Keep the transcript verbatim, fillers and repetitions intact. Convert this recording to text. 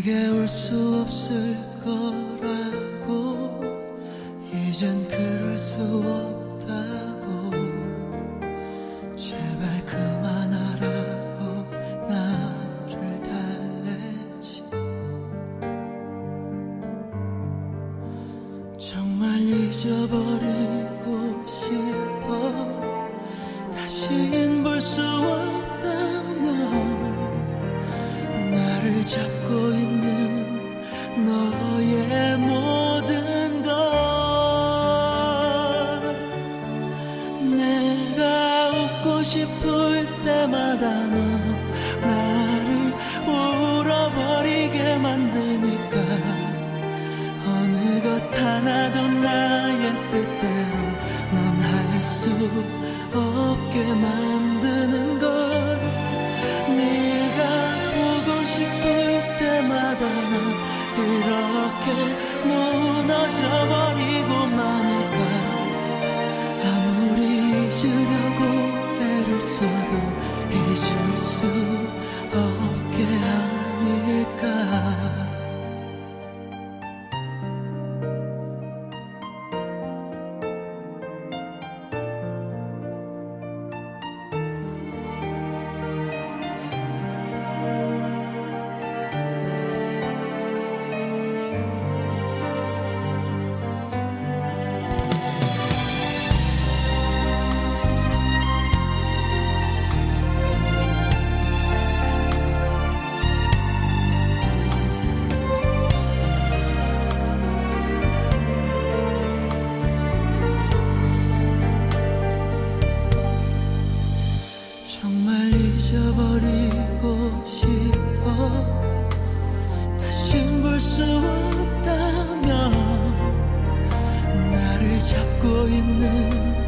내게 올 수 없을 거라고 이젠 그럴 수 없다고 제발 그만하라고 나를 달래지. 정말 잊어버리고 싶어. 다신 볼 수 없다면 나를 잡고 있는 너의 모든 것. 내가 웃고 싶을 때마다 너 나를 울어버리게 만드니까 어느 것 하나도 나의 뜻대로 넌 할 수 없게 만드는 걸. 네가 보고 싶을 때마다 난 이렇게 무너져버리고 마니까 아무리 잊으려고 애를 써도 잊을 수 없게 하니까. 정말 잊어버리고 싶어. 다신 볼 수 없다면 나를 잡고 있는